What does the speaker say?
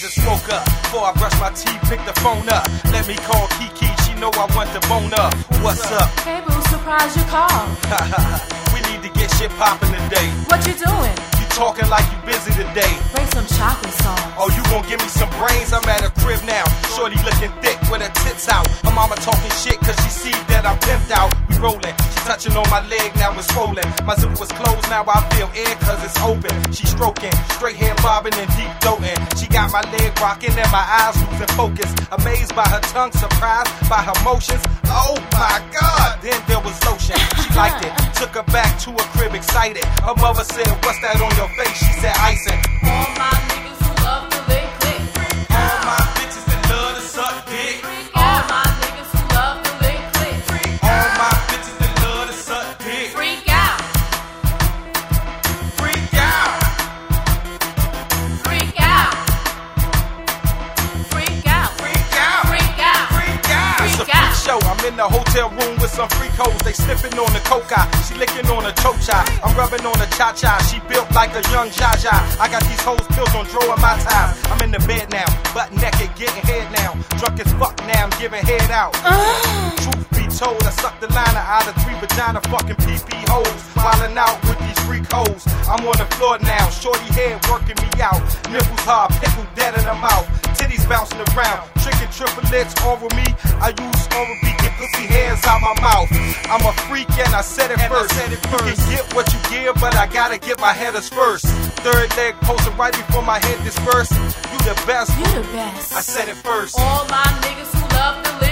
just woke up. Before I brush my teeth, pick the phone up. Let me call Kiki, she know I want the bone up. What's up? Hey boo, surprise you called. We need to get shit poppin' today. What you doing? You talking like you busy today. Bring some chocolate sauce. Oh, you gon' give me some brains? I'm at a crib now. Shorty looking thick with her tits out. Her mama talking shit cause she see that I'm pimped out. We rollin', she touching on my leg, now it's swollen. My zipper was closed, now I feel air cause it's open. She stroking, straight hair bobbing and deep throating. She got my leg rocking and my eyes losing focus. Amazed by her tongue, surprised by her motions. Oh my God, then there was lotion. She liked it, took her back to her crib excited. Her mother said, what's that on your face? She said icing. All my niggas who love to lick click. All my bitches that love to suck dick. All my niggas who love to lick click. All my bitches that love to suck dick. Freak out. Freak out. Freak out. Freak out. Freak out. Freak out. Freak out. It's a freak show. I'm in the hotel room with some freak hoes. They sniffing on the coca. She licking on a chocha. I'm rubbing on a cha-cha. She built like a young Jaja. I got these hoes built on drawing my time. I'm in the bed now, butt naked, getting head now. Drunk as fuck now, I'm giving head out. Truth be told, I sucked the liner out of 3 vagina fucking PP hoes. Wildin' out with these freak hoes. I'm on the floor now, shorty head working me out. Nipples hard, pickle dead in the mouth. Titties bouncing around, tricking triplets over me. I use Oral B, get pussy hairs out my mouth. I'm a freak and I said it first. You can get what you give, but I gotta get my headers first. Third leg posted right before my head dispersed. You the best. You the best. I said it first. All my niggas who love to lick